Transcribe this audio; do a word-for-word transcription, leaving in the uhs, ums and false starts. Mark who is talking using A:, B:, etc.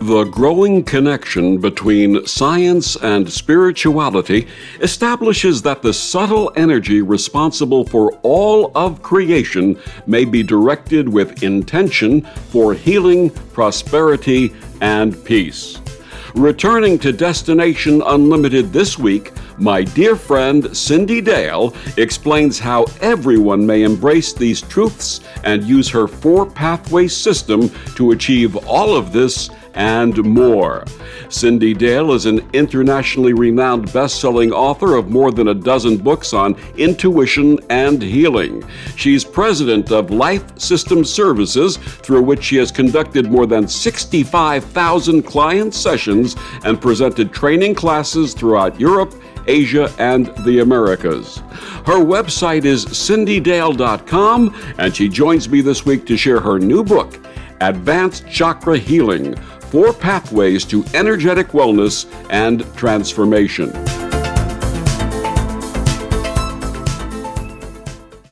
A: The growing connection between science and spirituality establishes that the subtle energy responsible for all of creation may be directed with intention for healing, prosperity, and peace. Returning to Destination Unlimited this week, my dear friend Cyndi Dale explains how everyone may embrace these truths and use her four pathway system to achieve all of this and more. Cyndi Dale is an internationally renowned best-selling author of more than a dozen books on intuition and healing. She's president of Life System Services, through which she has conducted more than sixty-five thousand client sessions and presented training classes throughout Europe, Asia, and the Americas. Her website is cyndi dale dot com, and she joins me this week to share her new book, Advanced Chakra Healing: Four Pathways to Energetic Wellness and Transformation.